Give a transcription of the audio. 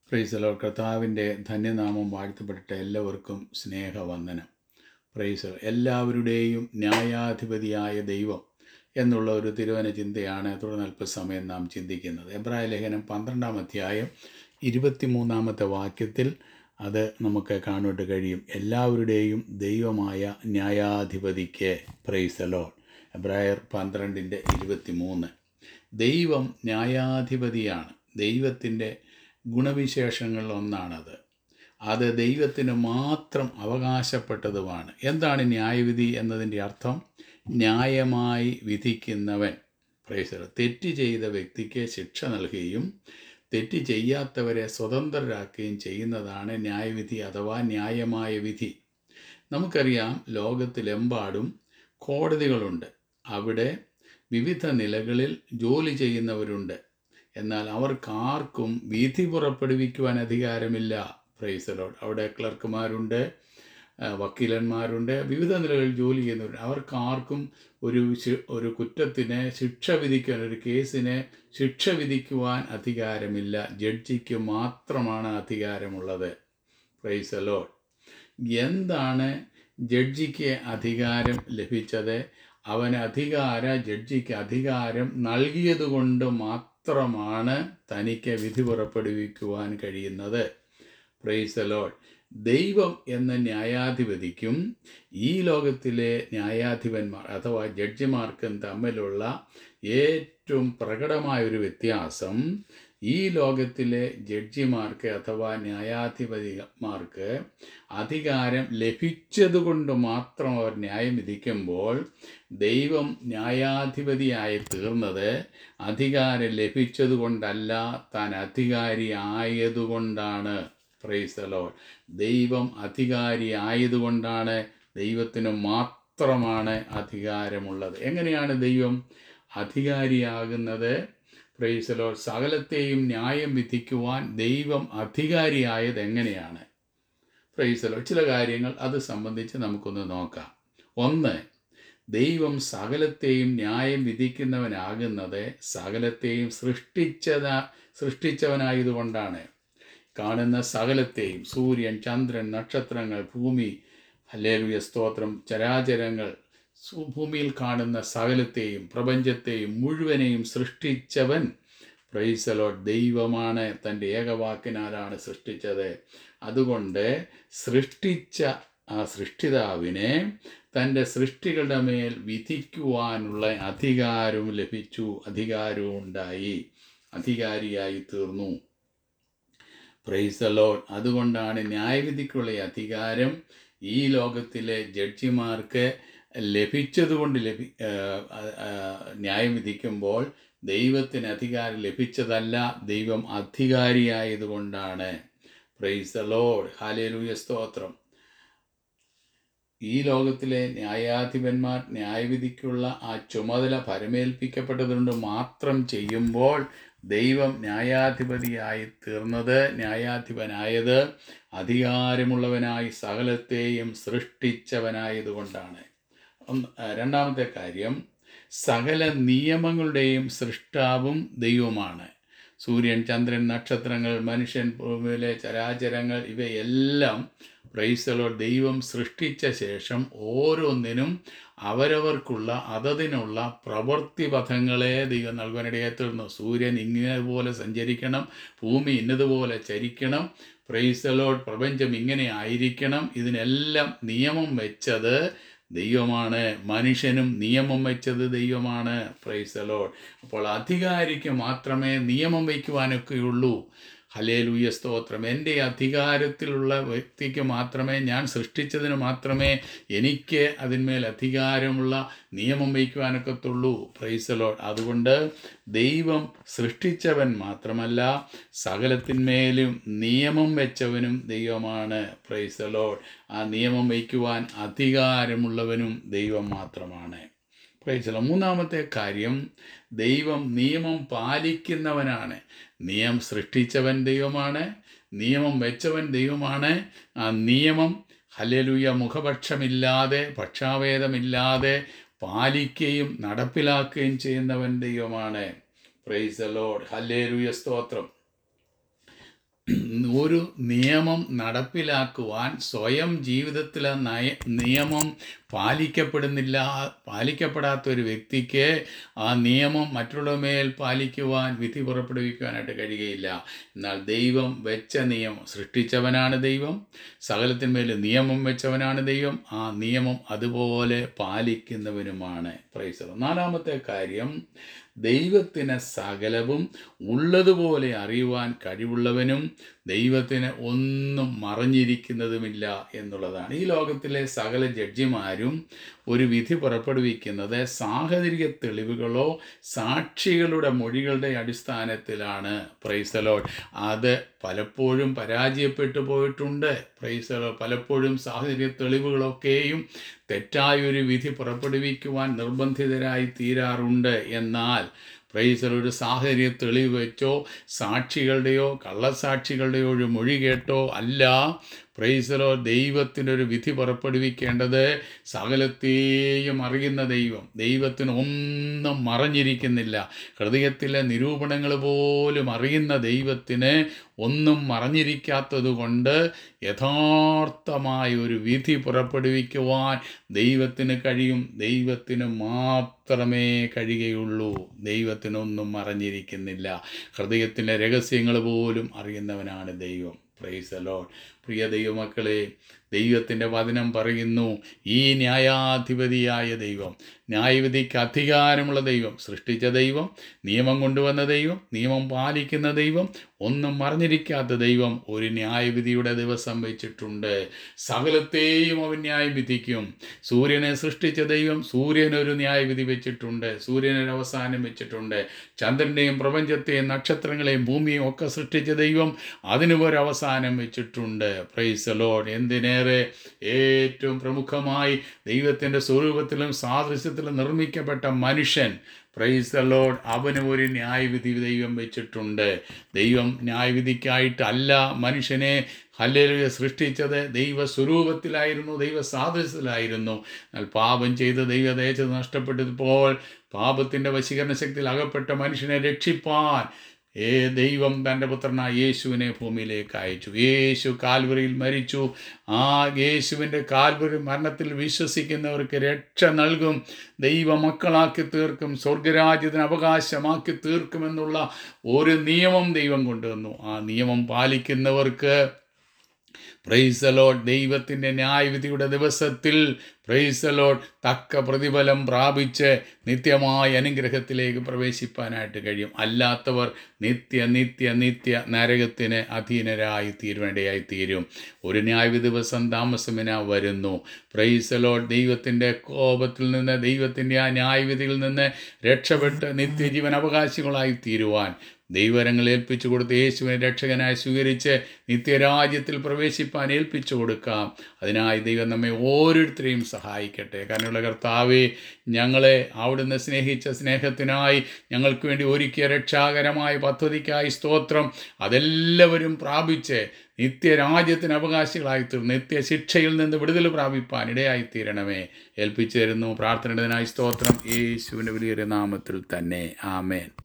Price the Lord. കർത്താവിൻ്റെ ധന്യനാമം വാഴ്ത്തപ്പെട്ടിട്ട് എല്ലാവർക്കും സ്നേഹവന്ദനം. പ്രൈസ് എല്ലാവരുടെയും ന്യായാധിപതിയായ ദൈവം എന്നുള്ള ഒരു തിരുവന ചിന്തയാണ് തുടർന്ന് അല്പസമയം നാം ചിന്തിക്കുന്നത്. എബ്രായ ലേഖനം 12-ാം അധ്യായം 23-ാമത്തെ വാക്യത്തിൽ അത് നമുക്ക് കാണുവാൻ കഴിയും. എല്ലാവരുടെയും ദൈവമായ ന്യായാധിപതിക്ക്. Price the Lord. എബ്രായർ 12:23. ദൈവം ന്യായാധിപതിയാണ്. ദൈവത്തിൻ്റെ ഗുണവിശേഷങ്ങളിൽ ഒന്നാണത്. അത് ദൈവത്തിന് മാത്രം അവകാശപ്പെട്ടതുമാണ്. എന്താണ് ന്യായവിധി എന്നതിൻ്റെ അർത്ഥം? ന്യായമായി വിധിക്കുന്നവൻ. പ്രൈസ്. തെറ്റ് ചെയ്ത വ്യക്തിക്ക് ശിക്ഷ നൽകുകയും തെറ്റ് ചെയ്യാത്തവരെ സ്വതന്ത്രരാക്കുകയും ചെയ്യുന്നതാണ് ന്യായവിധി അഥവാ ന്യായമായ വിധി. നമുക്കറിയാം, ലോകത്തിലെമ്പാടും കോടതികളുണ്ട്. അവിടെ വിവിധ നിലകളിൽ ജോലി ചെയ്യുന്നവരുണ്ട്. എന്നാൽ അവർക്കാർക്കും വിധി പുറപ്പെടുവിക്കുവാൻ അധികാരമില്ല. Praise the Lord. അവിടെ ക്ലർക്കുമാരുണ്ട്, വക്കീലന്മാരുണ്ട്, വിവിധ നിലകളിൽ ജോലി ചെയ്യുന്നവരുണ്ട്. അവർക്കാർക്കും ഒരു കുറ്റത്തിന് ശിക്ഷ വിധിക്കുവാൻ, ഒരു കേസിന് ശിക്ഷ വിധിക്കുവാൻ അധികാരമില്ല. ജഡ്ജിക്ക് മാത്രമാണ് അധികാരമുള്ളത്. Price the Lord. എന്താണ് ജഡ്ജിക്ക് അധികാരം ലഭിച്ചത്? ജഡ്ജിക്ക് അധികാരം നൽകിയതുകൊണ്ട് മാത്രമാണ് തനിക്ക് വിധി പുറപ്പെടുവിക്കുവാൻ കഴിയുന്നത്. Praise the Lord. ദൈവം എന്ന ന്യായാധിപതിക്കും ഈ ലോകത്തിലെ ന്യായാധിപന്മാർ അഥവാ ജഡ്ജിമാർക്കും തമ്മിലുള്ള ഏറ്റവും പ്രകടമായൊരു വ്യത്യാസം, ഈ ലോകത്തിലെ ജഡ്ജിമാർക്ക് അഥവാ ന്യായാധിപതിമാർക്ക് അധികാരം ലഭിച്ചതുകൊണ്ട് മാത്രം അവർ ന്യായം വിധിക്കുമ്പോൾ, ദൈവം ന്യായാധിപതിയായി തീർന്നത് അധികാരം ലഭിച്ചതുകൊണ്ടല്ല, താൻ അധികാരി ആയതുകൊണ്ടാണ്. Praise the Lord. ദൈവം അധികാരി ആയതുകൊണ്ടാണ്. ദൈവത്തിന് മാത്രമാണ് അധികാരമുള്ളത്. എങ്ങനെയാണ് ദൈവം അധികാരിയാകുന്നത്? Price the Lord. സകലത്തെയും ന്യായം വിധിക്കുവാൻ ദൈവം അധികാരിയായത് എങ്ങനെയാണ്? Praise the Lord. ചില കാര്യങ്ങൾ അത് സംബന്ധിച്ച് നമുക്കൊന്ന് നോക്കാം. ഒന്ന്, ദൈവം സകലത്തെയും ന്യായം വിധിക്കുന്നവനാകുന്നത് സകലത്തെയും സൃഷ്ടിച്ചവനായതുകൊണ്ടാണ്. കാണുന്ന സകലത്തെയും, സൂര്യൻ, ചന്ദ്രൻ, നക്ഷത്രങ്ങൾ, ഭൂമി, ഹല്ലേലൂയ സ്തോത്രം, ചരാചരങ്ങൾ, ഭൂമിയിൽ കാണുന്ന സകലത്തെയും പ്രപഞ്ചത്തെയും മുഴുവനെയും സൃഷ്ടിച്ചവൻ പ്രൈസ് ദി ലോർഡ് ദൈവമാണ്. തൻ്റെ ഏകവാക്കിനാലാണ് സൃഷ്ടിച്ചത്. അതുകൊണ്ട് സൃഷ്ടിച്ച ആ സൃഷ്ടിതാവിനെ തൻ്റെ സൃഷ്ടികളുടെ മേൽ വിധിക്കുവാനുള്ള അധികാരവും ലഭിച്ചു. അധികാരവും ഉണ്ടായി. അധികാരിയായി തീർന്നു. Praise the Lord. അതുകൊണ്ടാണ് ന്യായവിധിക്കുള്ള അധികാരം ഈ ലോകത്തിലെ ജഡ്ജിമാർക്ക് ലഭിച്ചതുകൊണ്ട് ന്യായം വിധിക്കുമ്പോൾ ദൈവത്തിന് അധികാരം ലഭിച്ചതല്ല, ദൈവം അധികാരിയായതുകൊണ്ടാണ്. Praise the Lord. ഹല്ലേലൂയ സ്തോത്രം. ഈ ലോകത്തിലെ ന്യായാധിപന്മാർ ന്യായവിധിക്കുള്ള ആ ചുമതല പരമേൽപ്പിക്കപ്പെട്ടതുകൊണ്ട് മാത്രം ചെയ്യുമ്പോൾ ദൈവം ന്യായാധിപതിയായി തീർന്നത്, ന്യായാധിപനായത് അധികാരമുള്ളവനായി സകലത്തെയും സൃഷ്ടിച്ചവനായതുകൊണ്ടാണ്. രണ്ടാമത്തെ കാര്യം, സകല നിയമങ്ങളുടെയും സൃഷ്ടാവും ദൈവമാണ്. സൂര്യൻ, ചന്ദ്രൻ, നക്ഷത്രങ്ങൾ, മനുഷ്യൻ, ഭൂമിയിലെ ചരാചരങ്ങൾ, ഇവയെല്ലാം പ്രൈസ് ദി ലോർഡ് ദൈവം സൃഷ്ടിച്ച ശേഷം ഓരോന്നിനും അവരവർക്കുള്ള അതതിനുള്ള പ്രവൃത്തിപഥങ്ങളെ ദൈവം നൽകാനിടയായി തീർന്നു. സൂര്യൻ ഇങ്ങനെപോലെ സഞ്ചരിക്കണം, ഭൂമി ഇന്നതുപോലെ ചരിക്കണം, പ്രൈസ് ദി ലോർഡ് പ്രപഞ്ചം ഇങ്ങനെ ആയിരിക്കണം. ഇതിനെല്ലാം നിയമം വെച്ചത് ദൈവമാണ്. മനുഷ്യനും നിയമം വെച്ചത് ദൈവമാണ്. Praise the Lord. അപ്പോൾ അധികാരിക്ക് മാത്രമേ നിയമം വയ്ക്കുവാനൊക്കെയുള്ളൂ. ഹല്ലേലൂയ സ്തോത്രം. എൻ്റെ അധികാരത്തിലുള്ള വ്യക്തിക്ക് മാത്രമേ, ഞാൻ സൃഷ്ടിച്ചതിന് മാത്രമേ എനിക്ക് അതിന്മേൽ അധികാരമുള്ള നിയമം വയ്ക്കുവാനൊക്കത്തുള്ളൂ. Price the Lord. അതുകൊണ്ട് ദൈവം സൃഷ്ടിച്ചവൻ മാത്രമല്ല, സകലത്തിന്മേലും നിയമം വെച്ചവനും ദൈവമാണ്. Praise the Lord. ആ നിയമം വയ്ക്കുവാൻ അധികാരമുള്ളവനും ദൈവം മാത്രമാണ്. Praise the Lord. മൂന്നാമത്തെ കാര്യം, ദൈവം നിയമം പാലിക്കുന്നവനാണ്. നിയമം സൃഷ്ടിച്ചവൻ ദൈവമാണ്, നിയമം വെച്ചവൻ ദൈവമാണ്. ആ നിയമം ഹല്ലേലൂയ മുഖപക്ഷമില്ലാതെ, പക്ഷാഭേദമില്ലാതെ പാലിക്കുകയും നടപ്പിലാക്കുകയും ചെയ്യുന്നവൻ ദൈവമാണ്. Praise the Lord. ഹല്ലേലൂയ സ്തോത്രം. ഒരു നിയമം നടപ്പിലാക്കുവാൻ സ്വയം ജീവിതത്തിലെ നിയമം പാലിക്കപ്പെടാത്ത ഒരു വ്യക്തിക്ക് ആ നിയമം മറ്റുള്ള മേൽ പാലിക്കുവാൻ, വിധി പുറപ്പെടുവിക്കുവാനായിട്ട് കഴിയുകയില്ല. എന്നാൽ ദൈവം വെച്ച നിയമം, സൃഷ്ടിച്ചവനാണ് ദൈവം, സകലത്തിന്മേൽ നിയമം വെച്ചവനാണ് ദൈവം, ആ നിയമം അതുപോലെ പാലിക്കുന്നവനുമാണ്. Price the Lord. നാലാമത്തെ കാര്യം, ദൈവത്തിന് സകലവും ഉള്ളതുപോലെ അറിയുവാൻ കഴിവുള്ളവനും ദൈവത്തിന് ഒന്നും മറഞ്ഞിരിക്കുന്നതുമില്ല എന്നുള്ളതാണ്. ഈ ലോകത്തിലെ സകല ജഡ്ജിമാരും ഒരു വിധി പുറപ്പെടുവിക്കുന്നത് സാഹചര്യ തെളിവുകളോ സാക്ഷികളുടെ മൊഴികളുടെ അടിസ്ഥാനത്തിലാണ്. Praise the Lord. അത് പലപ്പോഴും പരാജയപ്പെട്ടു പോയിട്ടുണ്ട്. Praise the Lord. പലപ്പോഴും സാഹചര്യ തെളിവുകളൊക്കെയും തെറ്റായൊരു വിധി പുറപ്പെടുവിക്കുവാൻ നിർബന്ധിതരായി തീരാറുണ്ട്. എന്നാൽ പ്രൈസ് ദി ലോർഡ്, ഒരു സാഹചര്യ തെളിവ് വെച്ചോ സാക്ഷികളുടെയോ കള്ളസാക്ഷികളുടെയോ ഒരു മൊഴി കേട്ടോ അല്ല പ്രൈസ് ദി ലോർഡ് ദൈവത്തിൻ്റെ ഒരു വിധി പുറപ്പെടുവിക്കേണ്ടത്. സകലത്തെയും അറിയുന്ന ദൈവം, ദൈവത്തിന് ഒന്നും മറഞ്ഞിരിക്കുന്നില്ല. ഹൃദയത്തിലെ നിരൂപണങ്ങൾ പോലും അറിയുന്ന ദൈവത്തിന് ഒന്നും മറഞ്ഞിരിക്കാത്തത് കൊണ്ട് യഥാർത്ഥമായ ഒരു വിധി പുറപ്പെടുവിക്കുവാൻ ദൈവത്തിന് കഴിയും. ദൈവത്തിന് മാത്രമേ കഴിയുകയുള്ളൂ. ദൈവത്തിനൊന്നും മറഞ്ഞിരിക്കുന്നില്ല. ഹൃദയത്തിലെ രഹസ്യങ്ങൾ പോലും അറിയുന്നവനാണ് ദൈവം. Price the Lord. പ്രിയ ദൈവമക്കളെ, ദൈവത്തിൻ്റെ വചനം പറയുന്നു, ഈ ന്യായാധിപതിയായ ദൈവം, ന്യായവിധിക്ക് അധികാരമുള്ള ദൈവം, സൃഷ്ടിച്ച ദൈവം, നിയമം കൊണ്ടുവന്ന ദൈവം, നിയമം പാലിക്കുന്ന ദൈവം, ഒന്നും മറഞ്ഞിരിക്കാത്ത ദൈവം ഒരു ന്യായവിധിയുടെ ദിവസം വെച്ചിട്ടുണ്ട്. സകലത്തെയും അവൻ ന്യായം വിധിക്കും. സൂര്യനെ സൃഷ്ടിച്ച ദൈവം സൂര്യനൊരു ന്യായവിധി വെച്ചിട്ടുണ്ട്, സൂര്യനൊരു അവസാനം വെച്ചിട്ടുണ്ട്. ചന്ദ്രനെയും പ്രപഞ്ചത്തെയും നക്ഷത്രങ്ങളെയും ഭൂമിയെയും ഒക്കെ സൃഷ്ടിച്ച ദൈവം അതിന് ഒരു അവസാനം വെച്ചിട്ടുണ്ട്. Praise the Lord. എന്തിനേറെ, ഏറ്റവും പ്രമുഖമായി ദൈവത്തിൻ്റെ സ്വരൂപത്തിലും സാദൃശ്യത്തിലും നിർമ്മിക്കപ്പെട്ട മനുഷ്യൻ, പ്രൈസ് ദി ലോർഡ്, അവന് ഒരു ന്യായവിധി ദൈവം വെച്ചിട്ടുണ്ട്. ദൈവം ന്യായവിധിക്കായിട്ടല്ല മനുഷ്യനെ ഹല്ലേലൂയ സൃഷ്ടിച്ചത്. ദൈവ സ്വരൂപത്തിലായിരുന്നു, ദൈവ സാദൃശ്യത്തിലായിരുന്നു. എന്നാൽ പാപം ചെയ്ത് ദൈവതേജ നഷ്ടപ്പെട്ടപ്പോൾ പാപത്തിൻ്റെ വശീകരണ ശക്തിയിൽ അകപ്പെട്ട മനുഷ്യനെ രക്ഷിപ്പാൻ ദൈവം തൻ്റെ പുത്രനായ യേശുവിനെ ഭൂമിയിലേക്ക് അയച്ചു. യേശു കാൽവറിയിൽ മരിച്ചു. ആ യേശുവിൻ്റെ കാൽവറി മരണത്തിൽ വിശ്വസിക്കുന്നവർക്ക് രക്ഷ നൽകും, ദൈവമക്കളാക്കി തീർക്കും, സ്വർഗരാജ്യത്തിന് അവകാശമാക്കി തീർക്കുമെന്നുള്ള ഒരു നിയമം ദൈവം കൊണ്ടുവന്നു. ആ നിയമം പാലിക്കുന്നവർക്ക് പ്രൈസ് ദി ലോർഡ് ദൈവത്തിൻ്റെ ന്യായവിധിയുടെ ദിവസത്തിൽ പ്രൈസ് ദി ലോർഡ് തക്ക പ്രതിഫലം പ്രാപിച്ച് നിത്യമായ അനുഗ്രഹത്തിലേക്ക് പ്രവേശിപ്പാനായിട്ട് കഴിയും. അല്ലാത്തവർ നിത്യ നിത്യ നിത്യ നരകത്തിന് അധീനരായി തീരുവേണ്ടയായി തീരും. ഒരു ന്യായവിധി ദിവസം താമസമിന വരുന്നു. Praise the Lord. ദൈവത്തിൻ്റെ കോപത്തിൽ നിന്ന്, ദൈവത്തിൻ്റെ ആ ന്യായവിധിയിൽ നിന്ന് രക്ഷപ്പെട്ട് നിത്യജീവൻ അവകാശികളായി തീരുവാൻ ദൈവരങ്ങൾ ഏൽപ്പിച്ചു കൊടുത്ത് യേശുവിനെ രക്ഷകനായി സ്വീകരിച്ച് നിത്യരാജ്യത്തിൽ പ്രവേശിപ്പാൻ ഏൽപ്പിച്ചു കൊടുക്കാം. അതിനായി ദൈവം നമ്മെ ഓരോരുത്തരെയും സഹായിക്കട്ടെ. കാരണമുള്ള കർത്താവേ, ഞങ്ങളെ അവിടുന്ന് സ്നേഹിച്ച സ്നേഹത്തിനായി, ഞങ്ങൾക്ക് വേണ്ടി ഒരുക്കിയ രക്ഷാകരമായ പദ്ധതിക്കായി സ്തോത്രം. അതെല്ലാവരും പ്രാപിച്ച് നിത്യരാജ്യത്തിന് അവകാശികളായി തീർന്നു നിത്യശിക്ഷയിൽ നിന്ന് വിടുതൽ പ്രാപിപ്പാൻ ഇടയായിത്തീരണമേ. ഏൽപ്പിച്ചു തരുന്നു. പ്രാർത്ഥനയുടേതിനായി സ്തോത്രം. യേശുവിൻ്റെ വലിയൊരു നാമത്തിൽ തന്നെ. ആമേൻ.